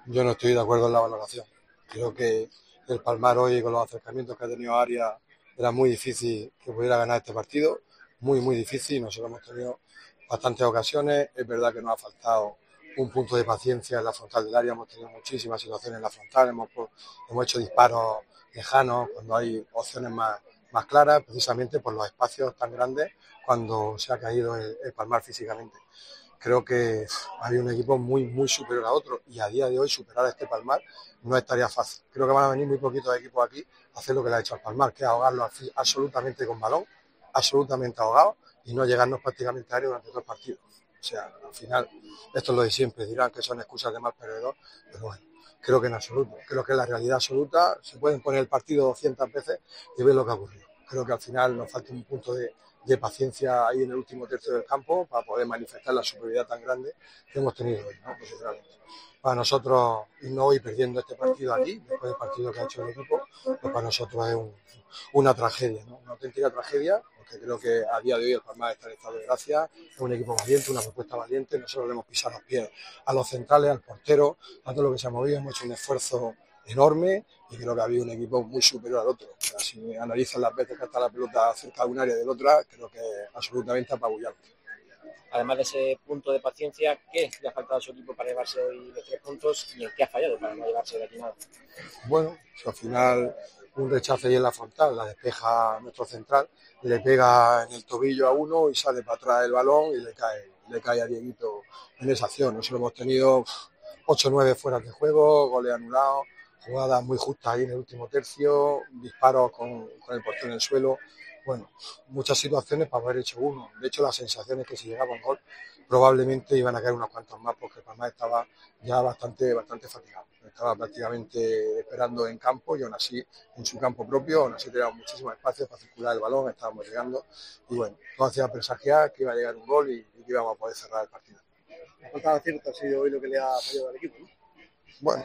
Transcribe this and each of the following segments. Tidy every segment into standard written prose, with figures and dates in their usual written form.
Yo no estoy de acuerdo en la valoración. Creo que el Palmar hoy, con los acercamientos que ha tenido Arias, era muy difícil que pudiera ganar este partido. Muy, muy difícil. Nosotros hemos tenido bastantes ocasiones. Es verdad que nos ha faltado un punto de paciencia en la frontal del área. Hemos tenido muchísimas situaciones en la frontal. Hemos hecho disparos lejanos cuando hay opciones más claras, precisamente por los espacios tan grandes cuando se ha caído el Palmar físicamente. Creo que hay un equipo muy, muy superior a otro y a día de hoy superar a este Palmar no estaría fácil. Creo que van a venir muy poquitos equipos aquí a hacer lo que le ha hecho al Palmar, que es ahogarlo absolutamente con balón, absolutamente ahogado y no llegarnos prácticamente a área durante todo el partido. O sea, al final, esto es lo de siempre, dirán que son excusas de mal perdedor, pero bueno, creo que en absoluto, creo que es la realidad absoluta, se pueden poner el partido 200 veces y ver lo que ha ocurrido. Creo que al final nos falta un punto de paciencia ahí en el último tercio del campo para poder manifestar la superioridad tan grande que hemos tenido hoy, ¿no? Pues, para nosotros, y no ir perdiendo este partido aquí, después del partido que ha hecho el equipo, pues para nosotros es una tragedia, ¿no? Una auténtica tragedia, porque creo que a día de hoy el Palmar está en estado de gracia, es un equipo valiente, una propuesta valiente, nosotros le hemos pisado los pies a los centrales, al portero, a todo lo que se ha movido, hemos hecho un esfuerzo enorme y creo que ha habido un equipo muy superior al otro. O sea, si analizan las veces que está la pelota cerca de un área y del otra, creo que es absolutamente apabullante. Además de ese punto de paciencia, ¿qué le ha faltado a su equipo para llevarse hoy los 3 puntos y en qué ha fallado para no llevarse de aquí nada? Bueno, al final un rechace ahí en la frontal, la despeja nuestro central, le pega en el tobillo a uno y sale para atrás el balón y le cae a Dieguito en esa acción. Nosotros hemos tenido 8 o 9 fueras de juego, goles anulados, jugadas muy justas ahí en el último tercio, disparos con el portero en el suelo. Bueno, muchas situaciones para haber hecho uno. De hecho, las sensaciones que si llegaba un gol probablemente iban a caer unos cuantos más porque el Palmar estaba ya bastante fatigado. Estaba prácticamente esperando en campo y aún así, en su campo propio, aún así teníamos muchísimos espacios para circular el balón, estábamos llegando y bueno, todo hacía presagiar que iba a llegar un gol y que íbamos a poder cerrar el partido. La falta de acierto ha sido hoy lo que le ha fallado al equipo, ¿no? Bueno,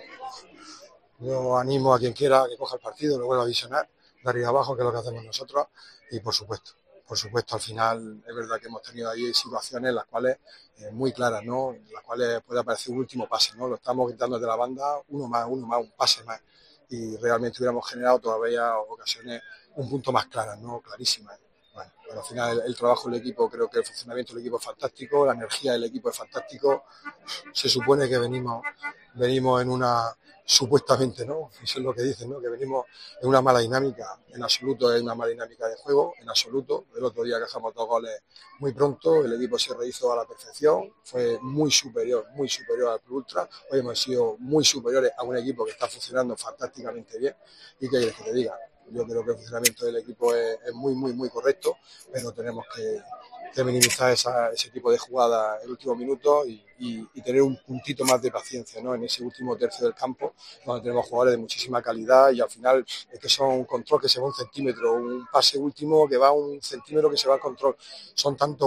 yo animo a quien quiera que coja el partido, lo vuelva a visionar, de arriba abajo, que es lo que hacemos nosotros, y por supuesto, al final es verdad que hemos tenido ahí situaciones en las cuales muy claras, ¿no? En las cuales puede aparecer un último pase, ¿no? Lo estamos quitando de la banda, uno más, un pase más, y realmente hubiéramos generado todavía ocasiones un punto más claras, ¿no? Clarísimas. Bueno, pero al final el trabajo del equipo, creo que el funcionamiento del equipo es fantástico, la energía del equipo es fantástico. Se supone que venimos en una, supuestamente, ¿no? Eso es lo que dicen, ¿no? Que venimos en una mala dinámica. En absoluto es una mala dinámica de juego, en absoluto. El otro día dejamos 2 goles muy pronto, el equipo se rehizo a la perfección, fue muy superior al Club Ultra. Hoy hemos sido muy superiores a un equipo que está funcionando fantásticamente bien. ¿Y qué quieres que te diga? Yo creo que el funcionamiento del equipo es muy correcto, pero tenemos que minimizar ese tipo de jugadas en el último minuto y tener un puntito más de paciencia, ¿no? En ese último tercio del campo, donde tenemos jugadores de muchísima calidad y al final es que son un control que se va un centímetro, un pase último que va un centímetro que se va al control. Son tanto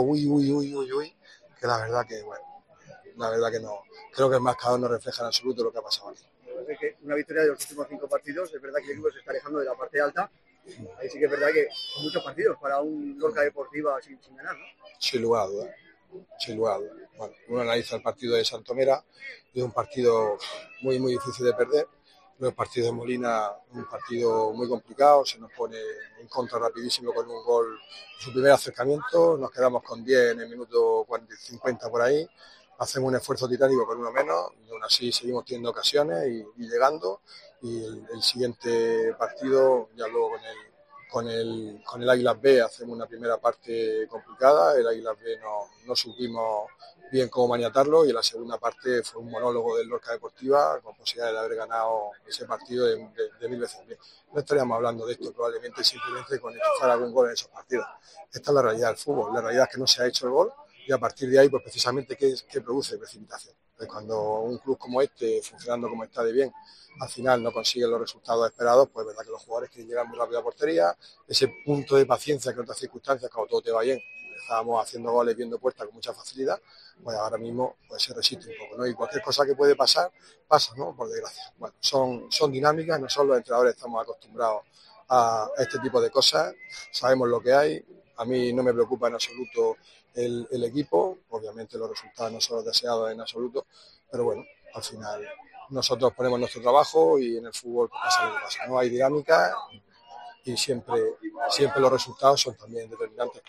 que la verdad que no. Creo que el marcador no refleja en absoluto lo que ha pasado aquí. Es que una victoria de los últimos 5 partidos, es verdad que el equipo se está alejando de la parte alta. Ahí sí que es verdad que son muchos partidos para un Lorca Deportiva sin ganar, ¿no? Sin lugar a dudas. Bueno, uno analiza el partido de Santomera, es un partido muy difícil de perder. Los partidos de Molina, un partido muy complicado, se nos pone en contra rapidísimo con un gol, su primer acercamiento, nos quedamos con 10 en el minuto 40, 50 por ahí, hacemos un esfuerzo titánico con uno menos, y aún así seguimos teniendo ocasiones y llegando, y el siguiente partido, ya luego con el Águilas B hacemos una primera parte complicada, el Águilas B no supimos bien cómo maniatarlo y en la segunda parte fue un monólogo del Lorca Deportiva con posibilidad de haber ganado ese partido de 1000 veces bien. No estaríamos hablando de esto probablemente simplemente con enchufar algún gol en esos partidos. Esta es la realidad del fútbol, la realidad es que no se ha hecho el gol y a partir de ahí pues precisamente ¿qué produce? Precipitación. Pues cuando un club como este, funcionando como está de bien, al final no consigue los resultados esperados, pues es verdad que los jugadores quieren llegar muy rápido a portería, ese punto de paciencia que en otras circunstancias, cuando todo te va bien, estábamos haciendo goles, viendo puertas con mucha facilidad, pues ahora mismo pues se resiste un poco, ¿no? Y cualquier cosa que puede pasar, pasa, ¿no? Por desgracia. Bueno, son dinámicas, nosotros los entrenadores estamos acostumbrados a este tipo de cosas, sabemos lo que hay, a mí no me preocupa en absoluto el equipo, obviamente los resultados no son los deseados en absoluto, pero bueno, al final nosotros ponemos nuestro trabajo y en el fútbol pasa lo que pasa, no hay dinámica y siempre los resultados son también determinantes.